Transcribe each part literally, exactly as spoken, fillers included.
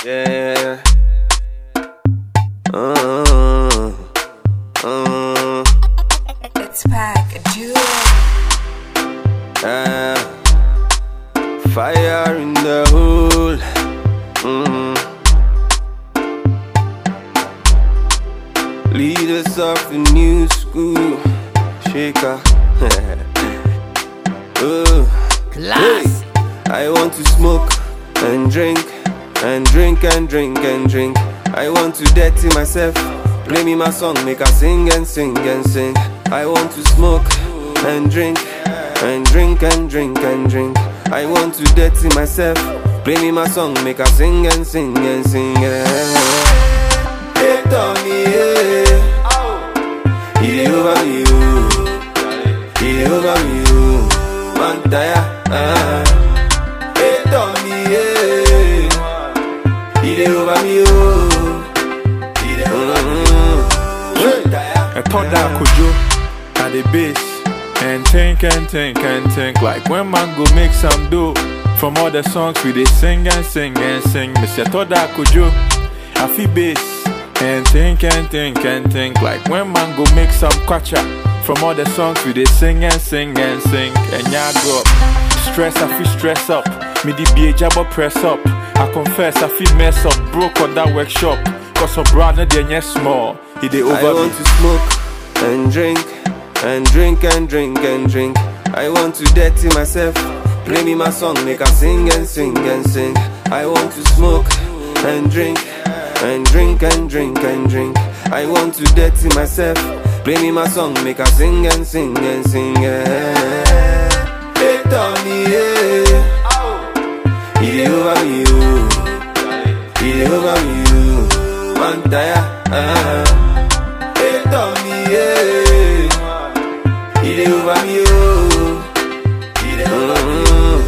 Yeah. Uh, uh, It's pack a jewel. uh, fire in the hole. Mm. Leaders of the new school. Shaker. uh, Class. Hey, I want to smoke and drink and drink and drink and drink. I want to dirty myself. Play me my song, make I sing and sing and sing. I want to smoke and drink and drink and drink and drink. I want to dirty myself. Play me my song, make I sing and sing and sing. Hey, Tommy, yeah. He over me, oh. He over me, oh. Mantaya, ah. Hey, Tommy, yeah. He over me, oh. I thought that could do at the base and think and think and think like when man go make some dough from all the songs we they sing and sing and sing. Me say I thought that could do I feel bass and think and think and think like when man go make some kwacha from all the songs we they sing and sing and sing. And ya go up stress, I feel stress up. Me the be a job press up. I confess I feel mess up, broke on that workshop. Cause a brother they ain't small. He they over I want me. to smoke and drink and drink and drink and drink. I want to dirty myself. Play me my song, make I sing and sing and sing. I want to smoke and drink and drink and drink and drink. I want to dirty myself. Play me my song, make I sing and sing and sing. Yeah. Hey, Tommy, yeah. He over me, oh. He over me, oh. Mantaya, ah. Hey, Tommy, yeah. He dey over me, oh. He dey over me,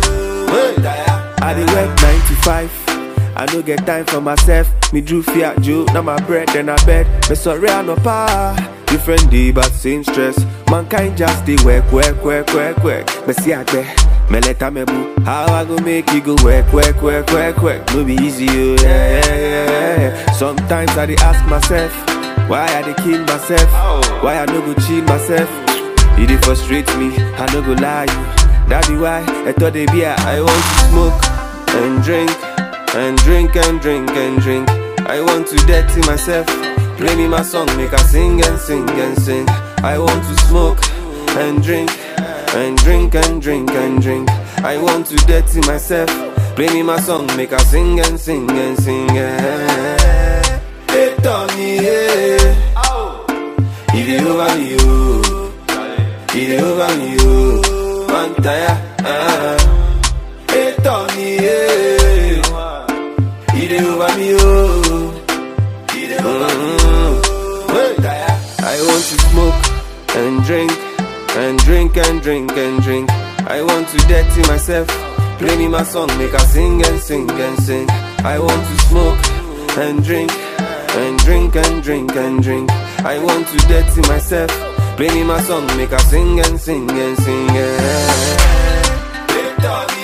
oh. I dey work nine to five. I no get time for myself. Me drew fear, Joe. Now my bread, then I bed. Me sorry, I no pa. Different day, but same stress. Mankind just dey work, work, work, work, work. Me see I there. Me let me boo. How I go make you go work, work, work, work, work. No be easy, oh. Yeah, yeah, yeah, yeah. Sometimes I dey ask myself, why I dey kill myself? Why I no go chill myself? It dey frustrate me, I no go lie you. That be why I thought they be I want to smoke and drink and drink and drink and drink. I want to dirty myself. Play me my song, make I sing and sing and sing. I want to smoke and drink and drink and drink and drink. I want to dirty myself. Play me my song, make I sing and sing and sing. Yeah. Hey, Tommy, yeah. He dey over me, oh. He dey over me, oh. Mantaya, ah. Hey, Tommy, yeah. He dey over me, oh. He dey over me, oh. I want to smoke and drink and drink and drink and drink. I want to dirty myself. Play me my song, make I sing and sing and sing. I want to smoke and drink and drink and drink and drink. I want to dirty myself. Play me my song, make I sing and sing and sing. Yeah.